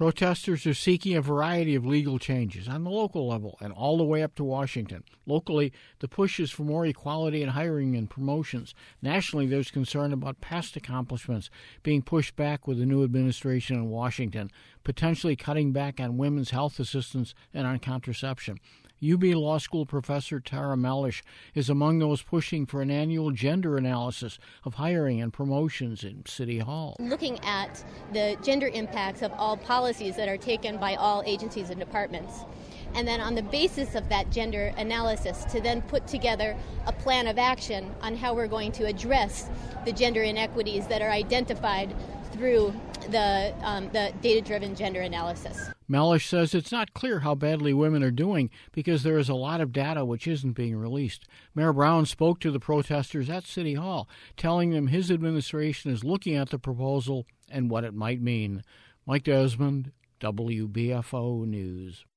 Protesters are seeking a variety of legal changes on the local level and all the way up to Washington. Locally, the push is for more equality in hiring and promotions. Nationally, there's concern about past accomplishments being pushed back with the new administration in Washington, potentially cutting back on women's health assistance and on contraception. UB Law School professor Tara Mellish is among those pushing for an annual gender analysis of hiring and promotions in City Hall. Looking at the gender impacts of all policies that are taken by all agencies and departments. And then on the basis of that gender analysis to then put together a plan of action on how we're going to address the gender inequities that are identified through the data-driven gender analysis. Mellish says it's not clear how badly women are doing because there is a lot of data which isn't being released. Mayor Brown spoke to the protesters at City Hall, telling them his administration is looking at the proposal and what it might mean. Mike Desmond, WBFO News.